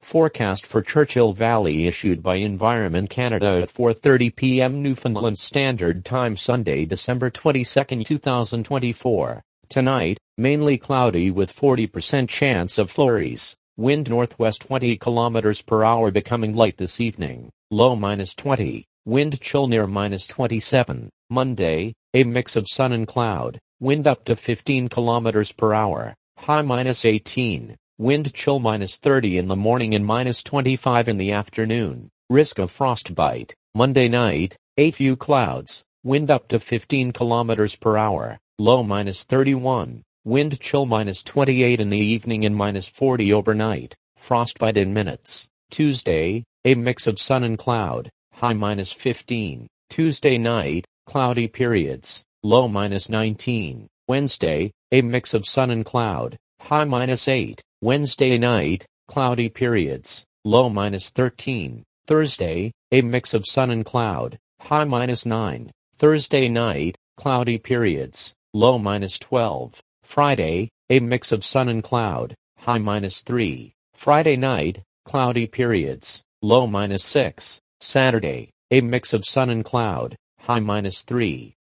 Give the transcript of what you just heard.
Forecast for Churchill Valley issued by Environment Canada at 4:30 p.m. Newfoundland Standard Time Sunday, December 22, 2024. Tonight, mainly cloudy with 40% chance of flurries. Wind northwest 20 km per hour becoming light this evening. Low -20. Wind chill near -27. Monday, a mix of sun and cloud. Wind up to 15 km per hour. High -18. Wind chill -30 in the morning and -25 in the afternoon. Risk of frostbite. Monday night, a few clouds. Wind up to 15 km per hour. Low -31. Wind chill -28 in the evening and -40 overnight. Frostbite in minutes. Tuesday, a mix of sun and cloud. High -15. Tuesday night, cloudy periods. Low -19. Wednesday, a mix of sun and cloud. High -8. Wednesday night, cloudy periods. Low -13. Thursday, a mix of sun and cloud. High -9. Thursday night, cloudy periods. Low -12. Friday, a mix of sun and cloud. High -3. Friday night, cloudy periods. Low -6. Saturday, a mix of sun and cloud. High -3.